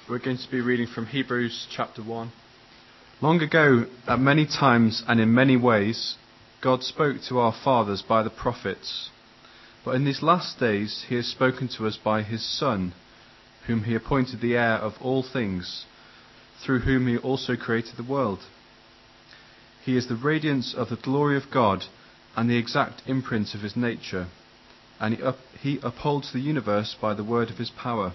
We're going to be reading from Hebrews chapter 1. Long ago, at many times and in many ways, God spoke to our fathers by the prophets. But in these last days he has spoken to us by his Son, whom he appointed the heir of all things, through whom he also created the world. He is the radiance of the glory of God and the exact imprint of his nature, and he upholds the universe by the word of his power.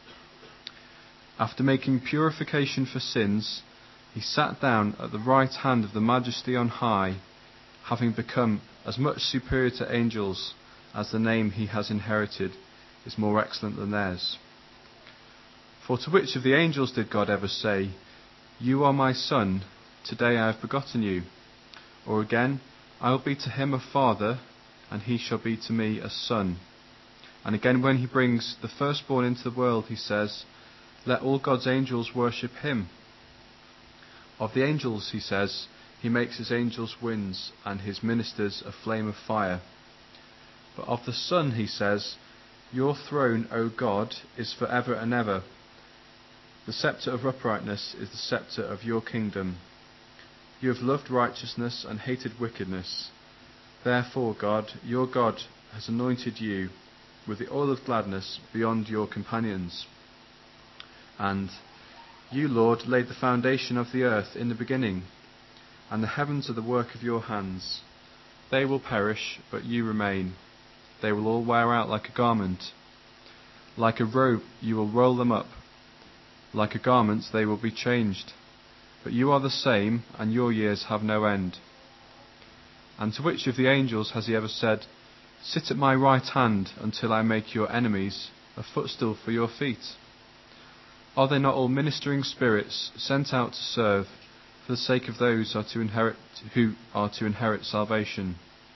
After making purification for sins, he sat down at the right hand of the Majesty on high, having become as much superior to angels as the name he has inherited is more excellent than theirs. For to which of the angels did God ever say, "You are my son, today I have begotten you"? Or again, "I will be to him a father, and he shall be to me a son"? And again, when he brings the firstborn into the world, he says, "Let all God's angels worship him." Of the angels, he says, he makes his angels winds and his ministers a flame of fire. But of the Son, he says, "Your throne, O God, is forever and ever. The scepter of uprightness is the scepter of your kingdom. You have loved righteousness and hated wickedness. Therefore, God, your God, has anointed you with the oil of gladness beyond your companions. And you, Lord, laid the foundation of the earth in the beginning, and the heavens are the work of your hands. They will perish, but you remain. They will all wear out like a garment. Like a robe you will roll them up. Like a garment they will be changed. But you are the same, and your years have no end." And to which of the angels has he ever said, "Sit at my right hand until I make your enemies a footstool for your feet"? Are they not all ministering spirits sent out to serve for the sake of those who are to inherit salvation?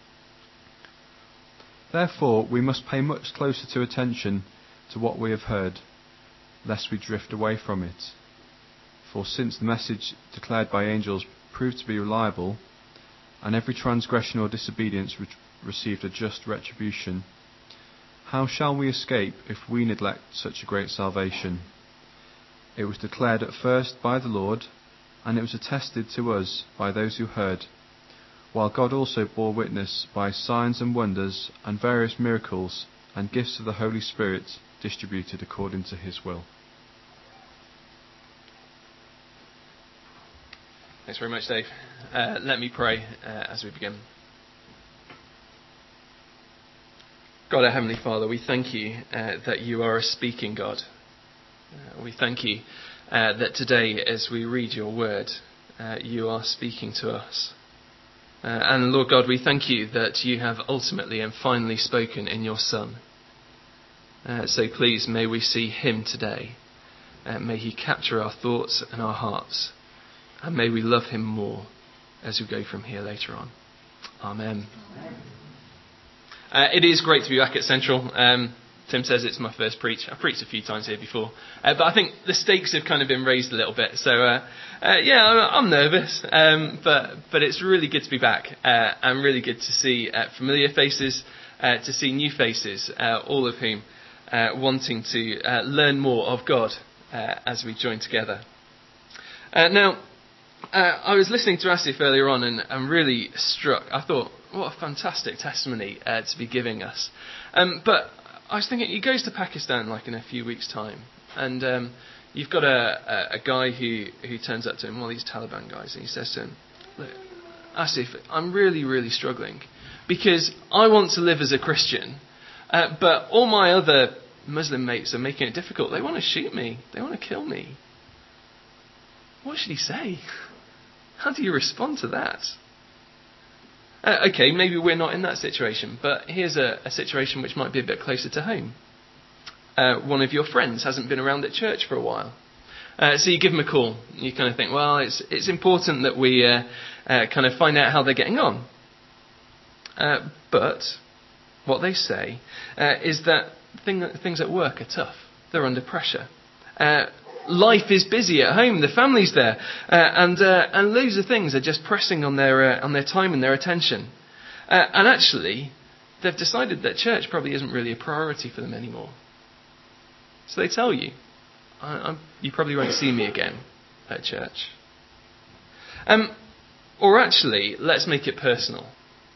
Therefore we must pay much closer attention to what we have heard, lest we drift away from it. For since the message declared by angels proved to be reliable, and every transgression or disobedience received a just retribution, how shall we escape if we neglect such a great salvation? It was declared at first by the Lord, and it was attested to us by those who heard, while God also bore witness by signs and wonders and various miracles and gifts of the Holy Spirit distributed according to his will. Thanks very much, Dave. Let me pray as we begin. God, our Heavenly Father, we thank you that you are a speaking God. We thank you that today, as we read your word, you are speaking to us. And Lord God, we thank you that you have ultimately and finally spoken in your Son. So please, may we see him today. May he capture our thoughts and our hearts. And may we love him more as we go from here later on. Amen. It is great to be back at Central. Tim says it's my first preach. I've preached a few times here before. But I think the stakes have kind of been raised a little bit. So, I'm nervous. But it's really good to be back. And really good to see familiar faces, to see new faces, all of whom wanting to learn more of God as we join together. I was listening to Asif earlier on and I'm really struck. I thought, what a fantastic testimony to be giving us. But I was thinking, he goes to Pakistan like in a few weeks' time, and you've got a guy who turns up to him, one of these Taliban guys, and he says to him, "Look, Asif, I'm really, really struggling because I want to live as a Christian, but all my other Muslim mates are making it difficult. They want to shoot me. They want to kill me." What should he say? How do you respond to that? Okay, maybe we're not in that situation, but here's a situation which might be a bit closer to home. One of your friends hasn't been around at church for a while. So you give them a call. You kind of think, well, it's important that we kind of find out how they're getting on. But what they say is that things at work are tough. They're under pressure. Life is busy at home. The family's there, and loads of things are just pressing on their time and their attention. And actually, they've decided that church probably isn't really a priority for them anymore. So they tell you, you probably won't see me again at church. Or actually, let's make it personal.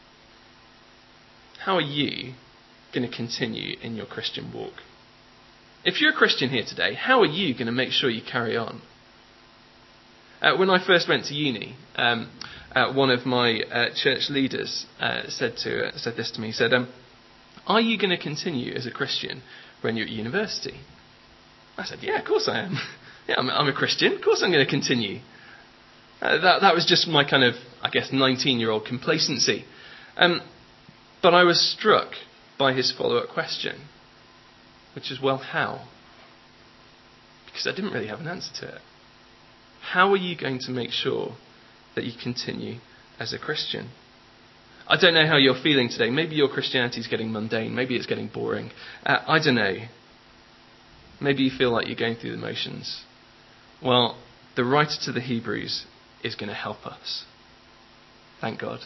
How are you going to continue in your Christian walk? If you're a Christian here today, how are you going to make sure you carry on? When I first went to uni, one of my church leaders said this to me. He said, "Are you going to continue as a Christian when you're at university?" I said, "Yeah, of course I am. Yeah, I'm a Christian. Of course I'm going to continue." That was just my kind of, 19-year-old complacency. But I was struck by his follow-up question, which is, well, how? Because I didn't really have an answer to it. How are you going to make sure that you continue as a Christian? I don't know how you're feeling today. Maybe your Christianity is getting mundane. Maybe it's getting boring. I don't know. Maybe you feel like you're going through the motions. Well, the writer to the Hebrews is going to help us. Thank God.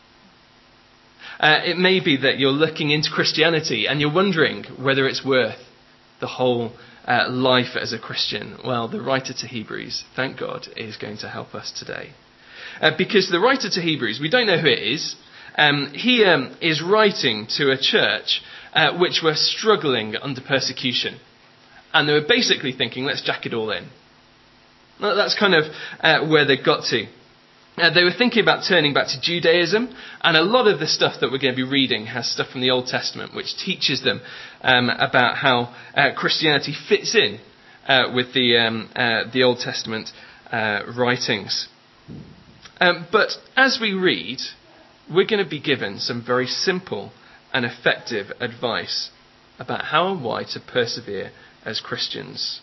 It may be that you're looking into Christianity and you're wondering whether it's worth the whole life as a Christian. Well, the writer to Hebrews, thank God, is going to help us today. Because the writer to Hebrews, we don't know who it is. He is writing to a church which were struggling under persecution. And they were basically thinking, let's jack it all in. That's kind of where they got to. They were thinking about turning back to Judaism, and a lot of the stuff that we're going to be reading has stuff from the Old Testament, which teaches them about how Christianity fits in with the Old Testament writings. But as we read, we're going to be given some very simple and effective advice about how and why to persevere as Christians.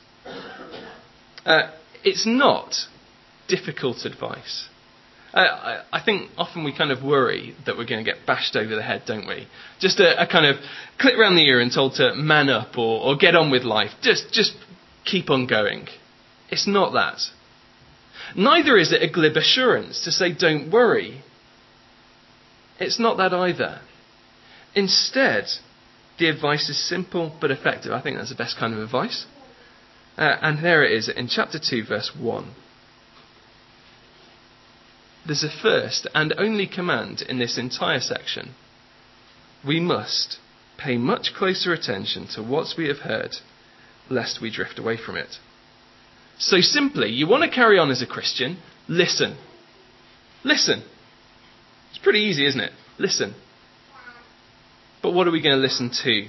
It's not difficult advice. I think often we kind of worry that we're going to get bashed over the head, don't we? Just a kind of clip round the ear and told to man up or get on with life. Just keep on going. It's not that. Neither is it a glib assurance to say don't worry. It's not that either. Instead, the advice is simple but effective. I think that's the best kind of advice. And there it is in chapter 2, verse 1. There's a first and only command in this entire section. We must pay much closer attention to what we have heard, lest we drift away from it. So simply, you want to carry on as a Christian, listen. Listen. It's pretty easy, isn't it? Listen. But what are we going to listen to?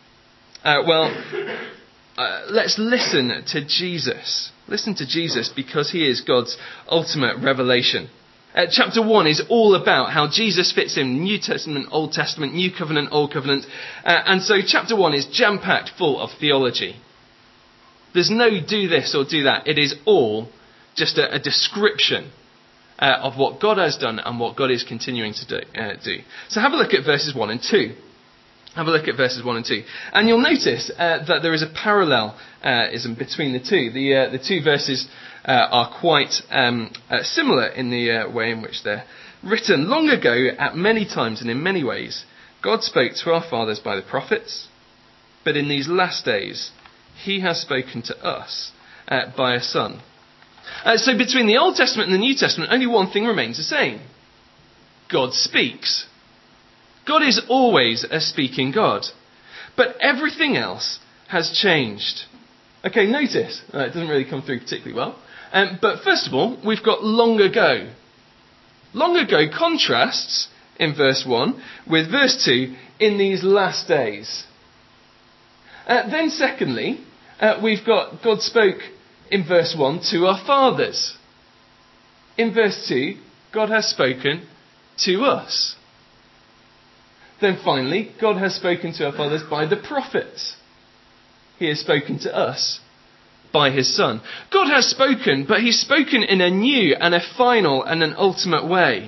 Let's listen to Jesus. Listen to Jesus because he is God's ultimate revelation. Chapter 1 is all about how Jesus fits in New Testament, Old Testament, New Covenant, Old Covenant. And so chapter 1 is jam-packed full of theology. There's no do this or do that. It is all just a description of what God has done and what God is continuing to do. So have a look at verses 1 and 2. Have a look at verses 1 and 2. And you'll notice that there is a parallelism between the two. The two verses are quite similar in the way in which they're written. Long ago, at many times and in many ways, God spoke to our fathers by the prophets. But in these last days, he has spoken to us by a Son. So between the Old Testament and the New Testament, only one thing remains the same. God speaks. God is always a speaking God. But everything else has changed. Okay, notice. It doesn't really come through particularly well. But first of all, we've got long ago. Long ago contrasts in verse 1 with verse 2 in these last days. Then secondly, we've got God spoke in verse 1 to our fathers. In verse 2, God has spoken to us. Then finally, God has spoken to our fathers by the prophets. He has spoken to us by his Son. God has spoken, but he's spoken in a new and a final and an ultimate way.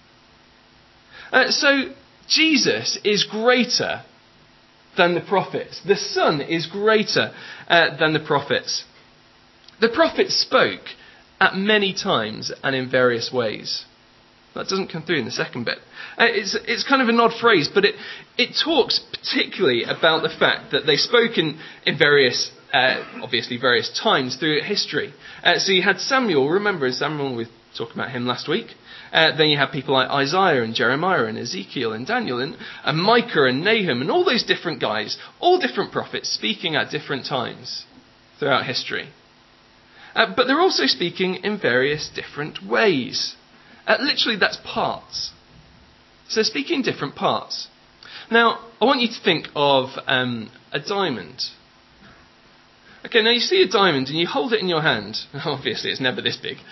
So Jesus is greater than the prophets. The Son is greater than the prophets. The prophets spoke at many times and in various ways. That doesn't come through in the second bit. It's kind of an odd phrase, but it talks particularly about the fact that they spoke in various obviously various times through history. So you had Samuel, remember Samuel, we talked about him last week. Then you have people like Isaiah and Jeremiah and Ezekiel and Daniel and Micah and Nahum and all those different guys, all different prophets speaking at different times throughout history. But they're also speaking in various different ways. Literally, that's parts. So speaking in different parts. Now, I want you to think of a diamond. Okay, now you see a diamond and you hold it in your hand. Obviously, it's never this big.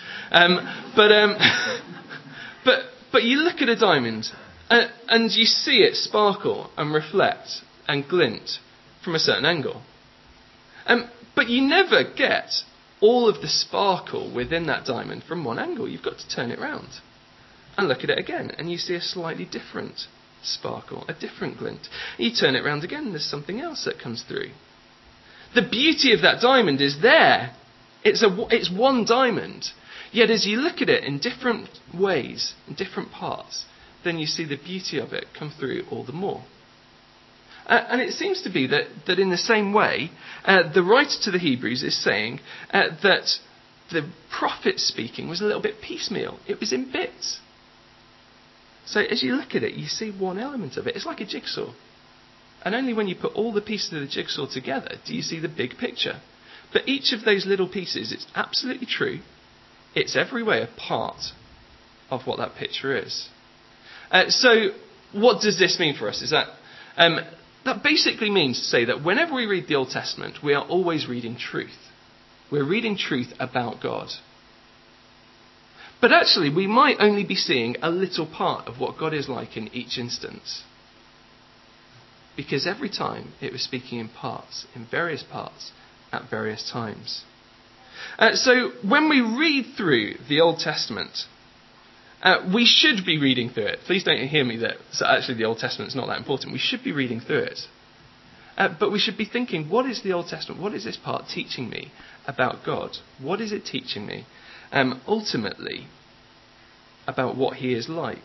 But you look at a diamond and you see it sparkle and reflect and glint from a certain angle. But you never get all of the sparkle within that diamond from one angle. You've got to turn it round and look at it again, and you see a slightly different sparkle, a different glint. You turn it round again, there's something else that comes through. The beauty of that diamond is there. It's one diamond. Yet as you look at it in different ways, in different parts, then you see the beauty of it come through all the more. And it seems to be that in the same way, the writer to the Hebrews is saying that the prophet speaking was a little bit piecemeal. It was in bits. So as you look at it, you see one element of it. It's like a jigsaw. And only when you put all the pieces of the jigsaw together do you see the big picture. But each of those little pieces, it's absolutely true. It's every way a part of what that picture is. So what does this mean for us? Is that that basically means to say that whenever we read the Old Testament, we are always reading truth. We're reading truth about God. But actually, we might only be seeing a little part of what God is like in each instance. Because every time it was speaking in parts, in various parts, at various times. So when we read through the Old Testament, we should be reading through it. Please don't hear me that so actually the Old Testament is not that important. We should be reading through it. But we should be thinking, what is the Old Testament? What is this part teaching me about God? What is it teaching me ultimately about what he is like?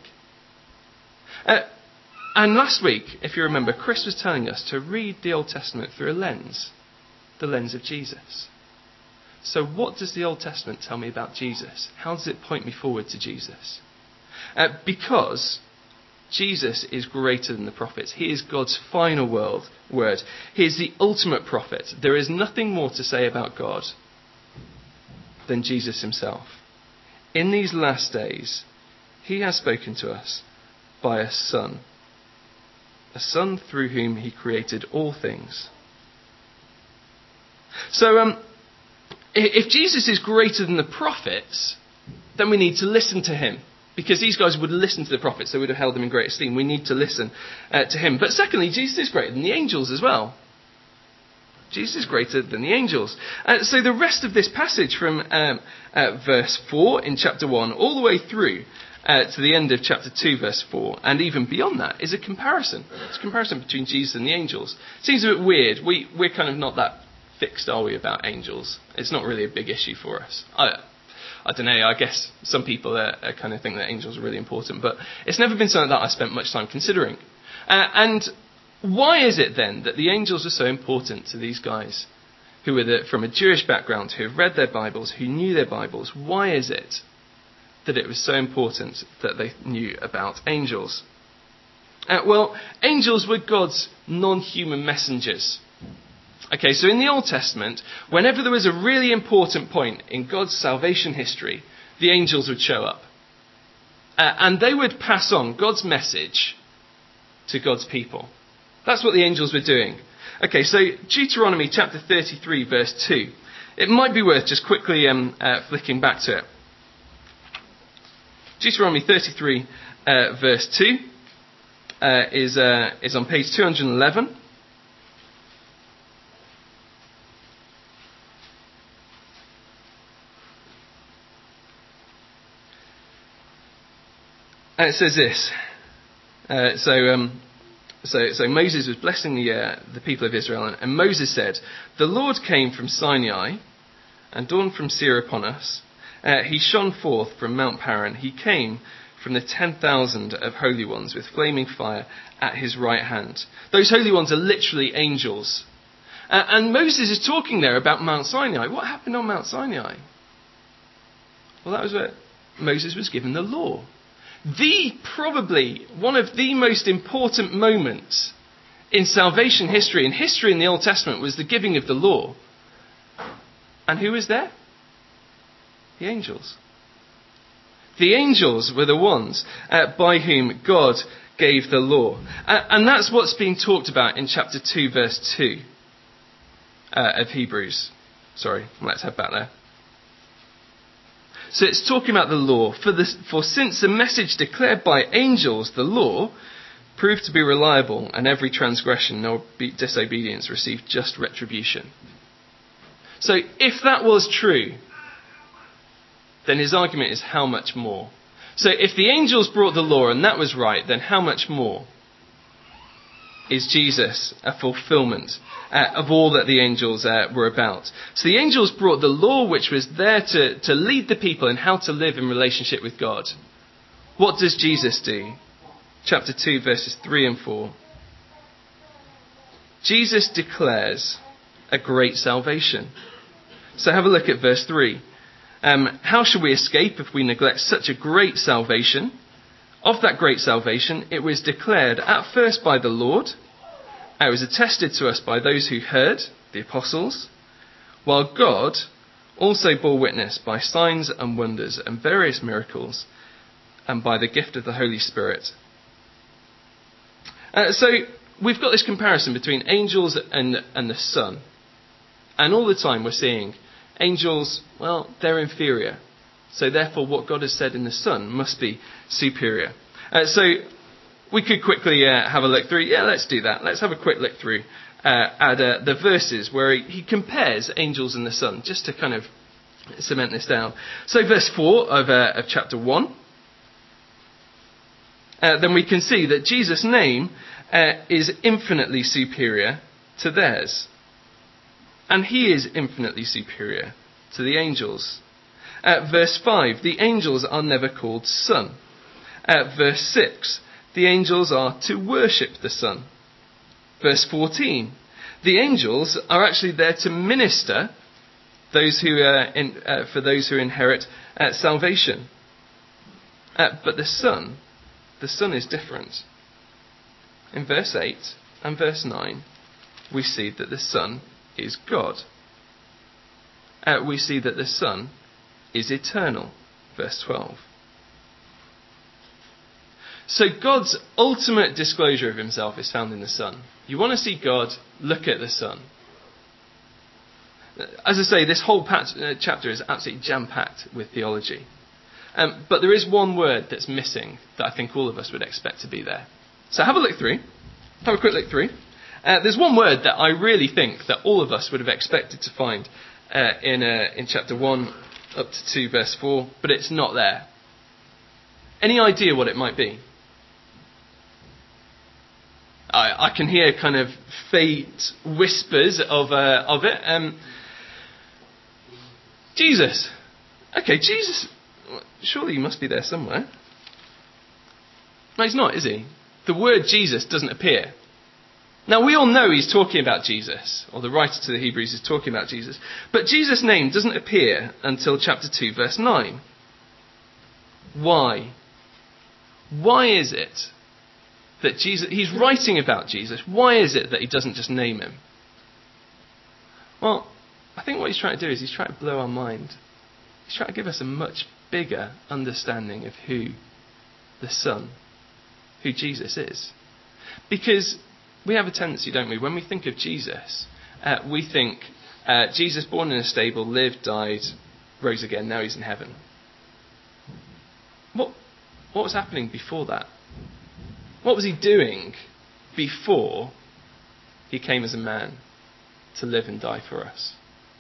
And last week, if you remember, Chris was telling us to read the Old Testament through a lens, the lens of Jesus. So what does the Old Testament tell me about Jesus? How does it point me forward to Jesus? Because Jesus is greater than the prophets. He is God's final word. He is the ultimate prophet. There is nothing more to say about God than Jesus himself. In these last days, he has spoken to us by a Son through whom he created all things. So, if Jesus is greater than the prophets, then we need to listen to him. Because these guys would listen to the prophets, they would have held them in great esteem. We need to listen to him. But secondly, Jesus is greater than the angels as well. Jesus is greater than the angels. So the rest of this passage from verse 4 in chapter 1 all the way through to the end of chapter 2 verse 4 and even beyond that is a comparison. It's a comparison between Jesus and the angels. It seems a bit weird. We're kind of not that fixed, are we, about angels? It's not really a big issue for us. I don't know, I guess some people kind of think that angels are really important, but it's never been something that I spent much time considering. And why is it then that the angels are so important to these guys who were from a Jewish background, who have read their Bibles, who knew their Bibles? Why is it that it was so important that they knew about angels? Well, angels were God's non-human messengers. Okay, so in the Old Testament, whenever there was a really important point in God's salvation history, the angels would show up. And they would pass on God's message to God's people. That's what the angels were doing. Okay, so Deuteronomy chapter 33 verse 2. It might be worth just quickly flicking back to it. Deuteronomy 33 verse 2 is on page 211. And it says this. So Moses was blessing the people of Israel, and Moses said, "The Lord came from Sinai and dawned from Seir upon us. He shone forth from Mount Paran. He came from the 10,000 of holy ones with flaming fire at his right hand." Those holy ones are literally angels. And Moses is talking there about Mount Sinai. What happened on Mount Sinai? Well, that was where Moses was given the law. Probably one of the most important moments in salvation history, in history in the Old Testament, was the giving of the law. And who was there? The angels. The angels were the ones by whom God gave the law. And that's what's being talked about in chapter 2, verse 2 of Hebrews. Sorry, let's head back there. So it's talking about the law. For since the message declared by angels, the law, proved to be reliable, and every transgression or disobedience received just retribution. So if that was true, then his argument is how much more? So if the angels brought the law and that was right, then how much more is Jesus a fulfillment of all that the angels were about? So the angels brought the law, which was there to lead the people in how to live in relationship with God. What does Jesus do? Chapter 2, verses 3 and 4. Jesus declares a great salvation. So have a look at verse 3. How shall we escape if we neglect such a great salvation? Of that great salvation, it was declared at first by the Lord. It was attested to us by those who heard, the apostles, while God also bore witness by signs and wonders and various miracles and by the gift of the Holy Spirit. So we've got this comparison between angels and the Son. And all the time we're seeing angels, well, they're inferior. So therefore what God has said in the Son must be superior. So we could quickly have a look through. Yeah, let's do that. Let's have a quick look through at the verses where he compares angels and the Son, just to kind of cement this down. So verse 4 of chapter 1. Then we can see that Jesus' name is infinitely superior to theirs. And he is infinitely superior to the angels. Verse 5, the angels are never called son. Verse 6, the angels are to worship the Son. Verse 14, the angels are actually there to minister for those who inherit salvation. But the Son is different. In verse 8 and verse 9, we see that the Son is God. We see that the Son is eternal. Verse 12. So God's ultimate disclosure of himself is found in the Son. You want to see God? Look at the Son. As I say, this whole chapter is absolutely jam-packed with theology. But there is one word that's missing that I think all of us would expect to be there. So have a look through. Have a quick look through. There's one word that I really think that all of us would have expected to find in chapter 1 up to 2 verse 4, but it's not there. Any idea what it might be? I can hear kind of faint whispers of it. Jesus. Okay, Jesus. Surely he must be there somewhere. No, he's not, is he? The word Jesus doesn't appear. Now, we all know he's talking about Jesus, or the writer to the Hebrews is talking about Jesus, but Jesus' name doesn't appear until chapter 2, verse 9. Why? Why is it that he's writing about Jesus, why is it that he doesn't just name him? Well, I think what he's trying to do is he's trying to blow our mind. He's trying to give us a much bigger understanding of who the Son, who Jesus is. Because we have a tendency, don't we, when we think of Jesus, we think Jesus born in a stable, lived, died, rose again, now he's in heaven. What was happening before that? What was he doing before he came as a man to live and die for us?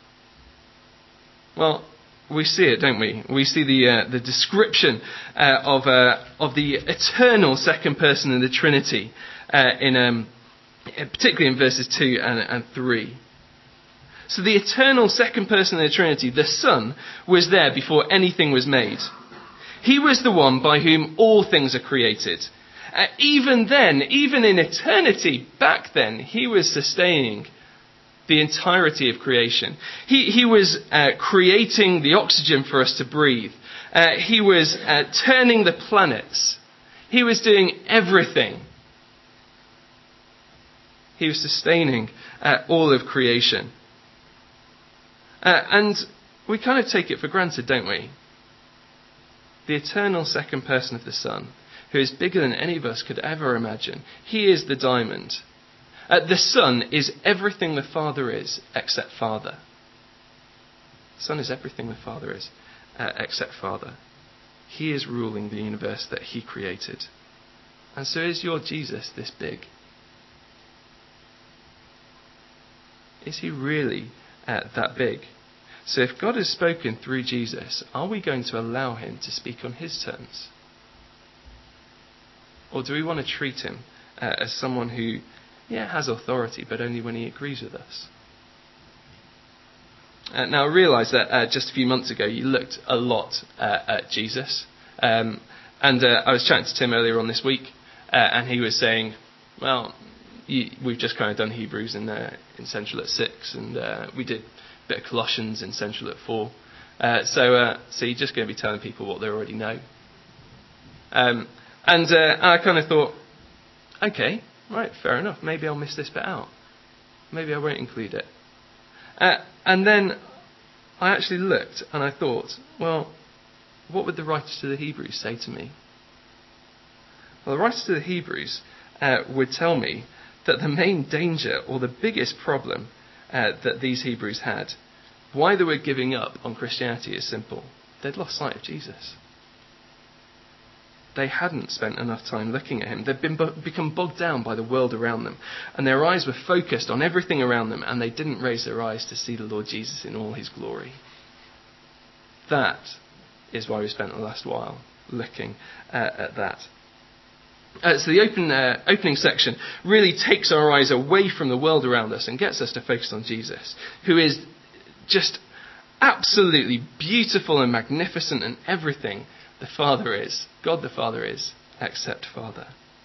Well, we see it, don't we? We see the description of the eternal second person of the Trinity particularly in verses 2 and 3. So the eternal second person of the Trinity, the Son, was there before anything was made. He was the one by whom all things are created. Even then, even in eternity, back then, he was sustaining the entirety of creation. He was creating the oxygen for us to breathe. He was turning the planets. He was doing everything. He was sustaining all of creation. And we kind of take it for granted, don't we? The eternal second person of the Son, who is bigger than any of us could ever imagine. He is the diamond. The Son is everything the Father is, except Father. The Son is everything the Father is, except Father. He is ruling the universe that he created. And so is your Jesus this big? Is he really that big? So if God has spoken through Jesus, are we going to allow him to speak on his terms? Or do we want to treat him as someone who, has authority, but only when he agrees with us? Now I realise that just a few months ago you looked a lot at Jesus. And I was chatting to Tim earlier on this week, and he was saying, well, we've just kind of done Hebrews in Central at 6, and we did a bit of Colossians in Central at 4. So you're just going to be telling people what they already know. And I kind of thought, okay, right, fair enough. Maybe I'll miss this bit out. Maybe I won't include it. And then I actually looked and I thought, well, what would the writers to the Hebrews say to me? Well, the writers to the Hebrews would tell me that the main danger or the biggest problem that these Hebrews had, why they were giving up on Christianity, is simple. They'd lost sight of Jesus. They hadn't spent enough time looking at him. They'd become bogged down by the world around them. And their eyes were focused on everything around them, and they didn't raise their eyes to see the Lord Jesus in all his glory. That is why we spent the last while looking at that. So the opening section really takes our eyes away from the world around us and gets us to focus on Jesus, who is just absolutely beautiful and magnificent and everything the Father is, God the Father is, except Father.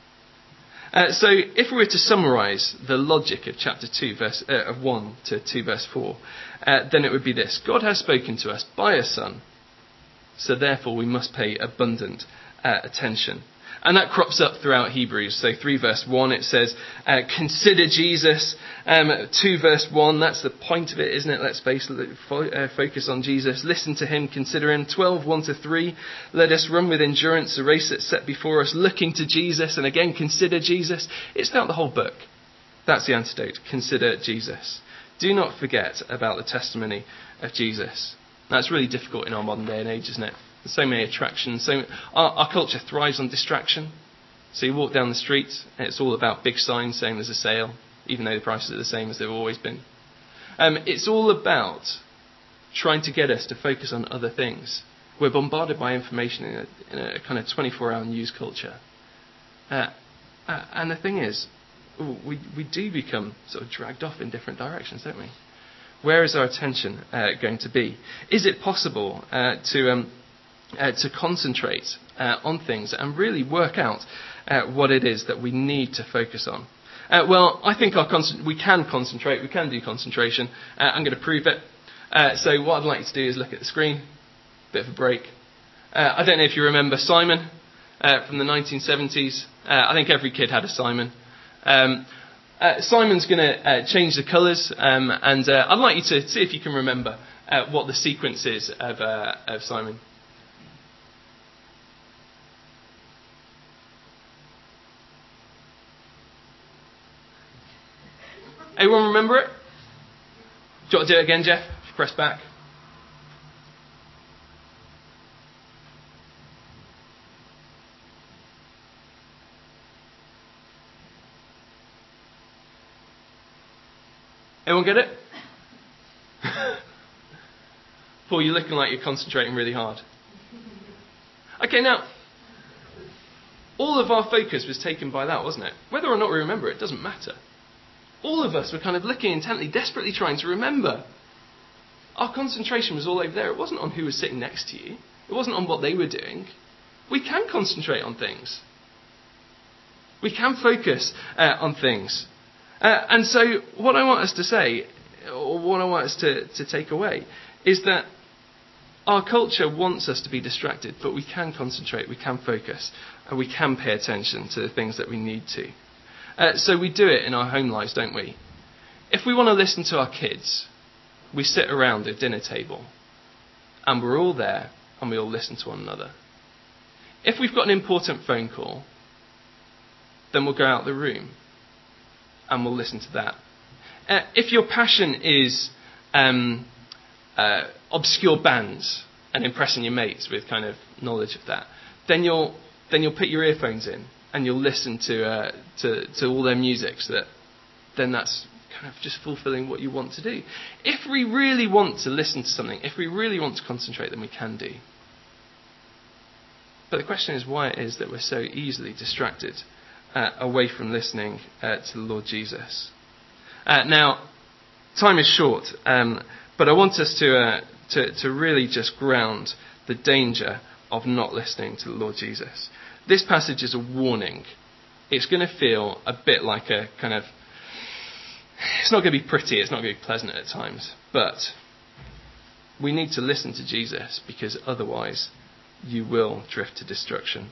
So if we were to summarise the logic of chapter 2, of 1 to 2 verse 4, then it would be this. God has spoken to us by a Son, so therefore we must pay abundant attention. And that crops up throughout Hebrews. So 3 verse 1 it says, consider Jesus. 2 verse 1, that's the point of it, isn't it? Let's focus on Jesus. Listen to him, consider him. 12, 1 to 3, let us run with endurance the race that's set before us, looking to Jesus. And again, consider Jesus. It's throughout the whole book. That's the antidote. Consider Jesus. Do not forget about the testimony of Jesus. That's really difficult in our modern day and age, isn't it? There's so many attractions. Our culture thrives on distraction. So you walk down the street and it's all about big signs saying there's a sale, even though the prices are the same as they've always been. It's all about trying to get us to focus on other things. We're bombarded by information in a kind of 24-hour news culture. And the thing is, we do become sort of dragged off in different directions, don't we? Where is our attention going to be? Is it possible to concentrate on things and really work out what it is that we need to focus on? Well, I think we can concentrate. We can do concentration. I'm going to prove it. So what I'd like you to do is look at the screen. Bit of a break. I don't know if you remember Simon from the 1970s. I think every kid had a Simon. Simon's going to change the colours, and I'd like you to see if you can remember what the sequence is of Simon. Anyone remember it? Do you want to do it again, Jeff? If you press back. Anyone get it? Paul, you're looking like you're concentrating really hard. Okay, now, all of our focus was taken by that, wasn't it? Whether or not we remember it doesn't matter. All of us were kind of looking intently, desperately trying to remember. Our concentration was all over there. It wasn't on who was sitting next to you. It wasn't on what they were doing. We can concentrate on things. We can focus on things. And so what I want us to say, or what I want us to take away, is that our culture wants us to be distracted, but we can concentrate, we can focus, and we can pay attention to the things that we need to. So we do it in our home lives, don't we? If we want to listen to our kids, we sit around a dinner table, and we're all there, and we all listen to one another. If we've got an important phone call, then we'll go out the room, and we'll listen to that. If your passion is obscure bands and impressing your mates with kind of knowledge of that, then you'll put your earphones in and you'll listen to all their music, so that then that's kind of just fulfilling what you want to do. If we really want to listen to something, if we really want to concentrate, then we can do. But the question is why it is that we're so easily distracted away from listening to the Lord Jesus. Now, time is short, but I want us to really just ground the danger of not listening to the Lord Jesus. This passage is a warning. It's going to feel a bit like a kind of... It's not going to be pretty, it's not going to be pleasant at times, but we need to listen to Jesus, because otherwise you will drift to destruction.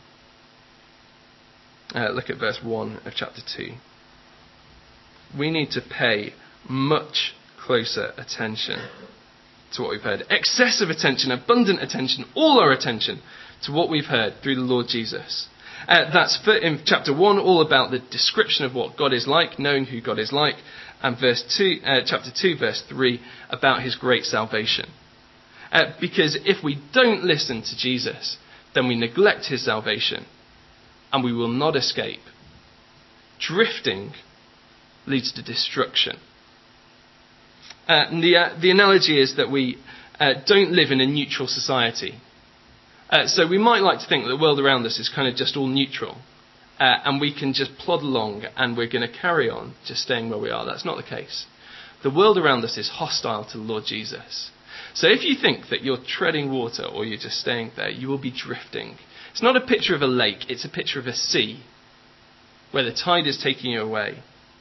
Look at verse 1 of chapter 2. We need to pay much closer attention to what we've heard. Excessive attention, abundant attention, all our attention to what we've heard through the Lord Jesus. That's in chapter 1 all about the description of what God is like, knowing who God is like, and chapter 2, verse 3, about his great salvation. Because if we don't listen to Jesus, then we neglect his salvation, and we will not escape. Drifting leads to destruction. The analogy is that we don't live in a neutral society. So we might like to think that the world around us is kind of just all neutral, and we can just plod along and we're going to carry on just staying where we are. That's not the case. The world around us is hostile to the Lord Jesus. So if you think that you're treading water or you're just staying there, you will be drifting. It's not a picture of a lake, it's a picture of a sea where the tide is taking you away.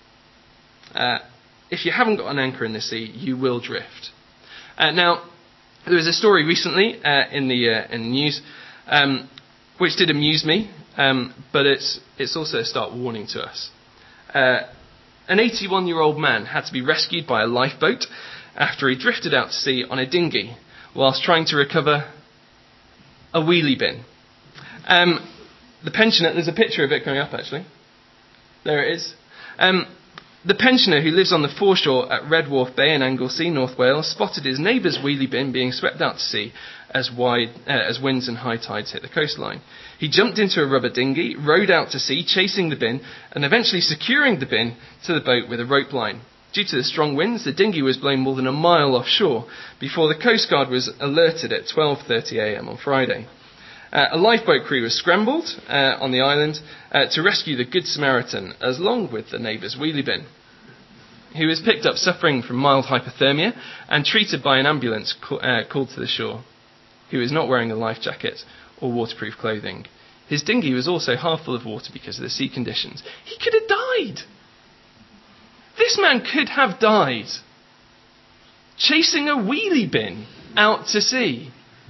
If you haven't got an anchor in the sea, you will drift. Now, there was a story recently in the news which did amuse me, but it's also a stark warning to us. An 81-year-old man had to be rescued by a lifeboat after he drifted out to sea on a dinghy whilst trying to recover a wheelie bin. The pensioner, there's a picture of it going up actually. There it is. The pensioner who lives on the foreshore at Red Wharf Bay in Anglesey, North Wales, spotted his neighbour's wheelie bin being swept out to sea as winds and high tides hit the coastline. He jumped into a rubber dinghy, rowed out to sea, chasing the bin, and eventually securing the bin to the boat with a rope line. Due to the strong winds, the dinghy was blown more than a mile offshore before the Coast Guard was alerted at 12:30 a.m. on Friday. A lifeboat crew was scrambled on the island to rescue the Good Samaritan, along with the neighbour's wheelie bin. He was picked up suffering from mild hypothermia and treated by an ambulance called to the shore. He was not wearing a life jacket or waterproof clothing. His dinghy was also half full of water because of the sea conditions. He could have died. This man could have died chasing a wheelie bin out to sea.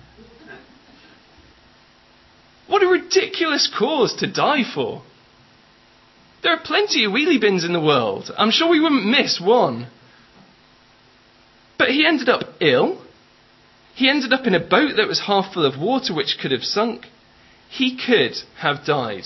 What a ridiculous cause to die for. There are plenty of wheelie bins in the world. I'm sure we wouldn't miss one. But he ended up ill. He ended up in a boat that was half full of water which could have sunk. He could have died.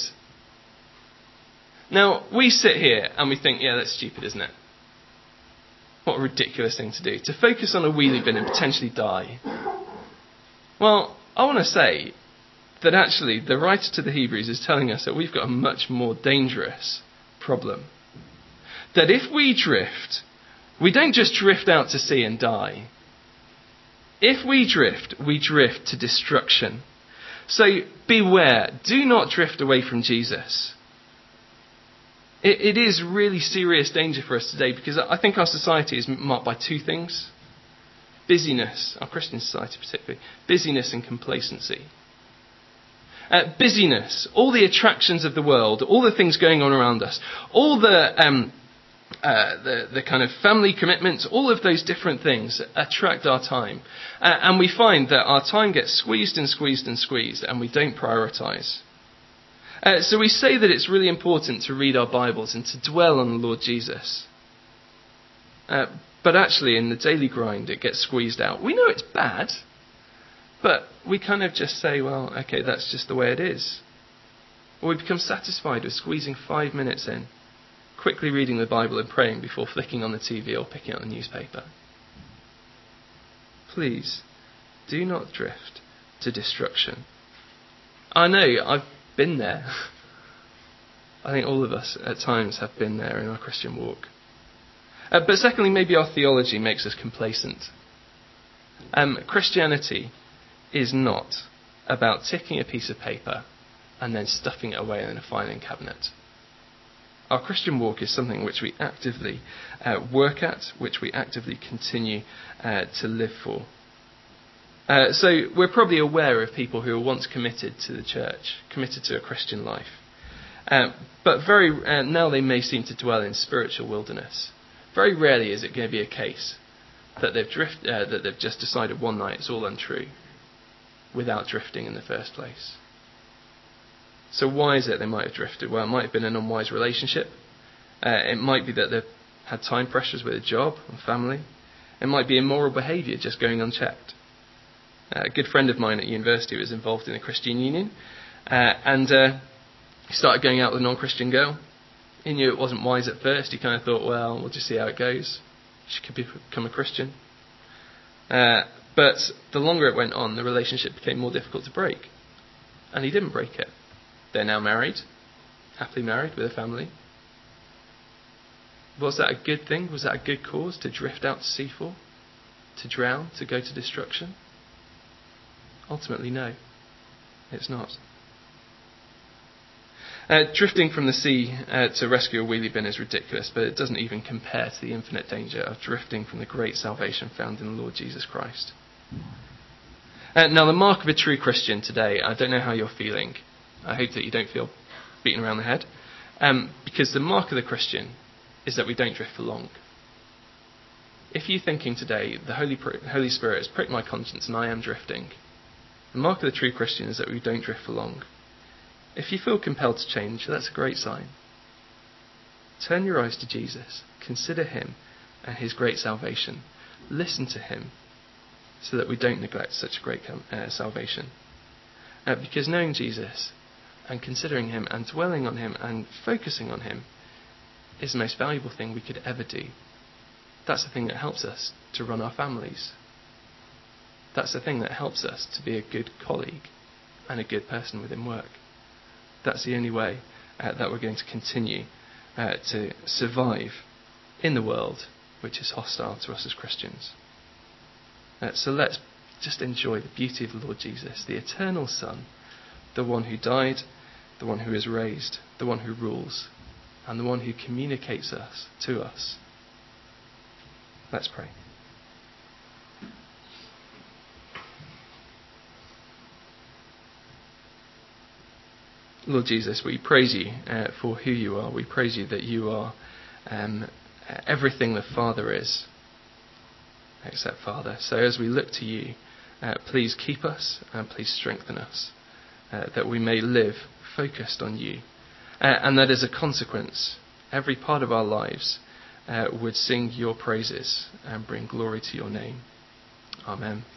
Now, we sit here and we think, yeah, that's stupid, isn't it? What a ridiculous thing to do. To focus on a wheelie bin and potentially die. Well, I want to say that actually the writer to the Hebrews is telling us that we've got a much more dangerous problem. That if we drift, we don't just drift out to sea and die. If we drift to destruction. So beware, do not drift away from Jesus. It is really serious danger for us today, because I think our society is marked by two things. Busyness, our Christian society particularly, busyness and complacency. Busyness, all the attractions of the world, all the things going on around us, all the the kind of family commitments, all of those different things attract our time. And we find that our time gets squeezed and squeezed and squeezed, and we don't prioritise. So we say that it's really important to read our Bibles and to dwell on the Lord Jesus. But actually, in the daily grind, it gets squeezed out. We know it's bad, but we kind of just say, well, okay, that's just the way it is. Or we become satisfied with squeezing 5 minutes in, quickly reading the Bible and praying before flicking on the TV or picking up the newspaper. Please, do not drift to destruction. I know, I've been there. I think all of us at times have been there in our Christian walk. But secondly, maybe our theology makes us complacent. Christianity is not about ticking a piece of paper and then stuffing it away in a filing cabinet. Our Christian walk is something which we actively work at, which we actively continue to live for. So we're probably aware of people who were once committed to the church, committed to a Christian life. But now they may seem to dwell in spiritual wilderness. Very rarely is it going to be a case that they've just decided one night it's all untrue, without drifting in the first place. So why is it they might have drifted? Well, it might have been an unwise relationship. It might be that they've had time pressures with a job and family. It might be immoral behaviour just going unchecked. A good friend of mine at university was involved in a Christian union, and he started going out with a non-Christian girl. He knew it wasn't wise at first. He kind of thought, well, we'll just see how it goes. She could become a Christian. But the longer it went on, the relationship became more difficult to break. And he didn't break it. They're now married, happily married with a family. Was that a good thing? Was that a good cause to drift out to sea for? To drown? To go to destruction? Ultimately, no. It's not. Drifting from the sea to rescue a wheelie bin is ridiculous, but it doesn't even compare to the infinite danger of drifting from the great salvation found in the Lord Jesus Christ. Now, the mark of a true Christian today, I don't know how you're feeling. I hope that you don't feel beaten around the head. Because the mark of the Christian is that we don't drift for long. If you're thinking today, the Holy Spirit has pricked my conscience and I am drifting, the mark of the true Christian is that we don't drift for long. If you feel compelled to change, that's a great sign. Turn your eyes to Jesus. Consider him and his great salvation. Listen to him so that we don't neglect such a great salvation. Because knowing Jesus and considering him and dwelling on him and focusing on him is the most valuable thing we could ever do. That's the thing that helps us to run our families. That's the thing that helps us to be a good colleague and a good person within work. That's the only way that we're going to continue to survive in the world which is hostile to us as Christians. So let's just enjoy the beauty of the Lord Jesus, the eternal Son, the one who died, the one who is raised, the one who rules, and the one who communicates us to us. Let's pray. Lord Jesus, we praise you for who you are. We praise you that you are everything the Father is, except Father. So as we look to you, please keep us and please strengthen us, that we may live focused on you. And that as a consequence, every part of our lives would sing your praises and bring glory to your name. Amen.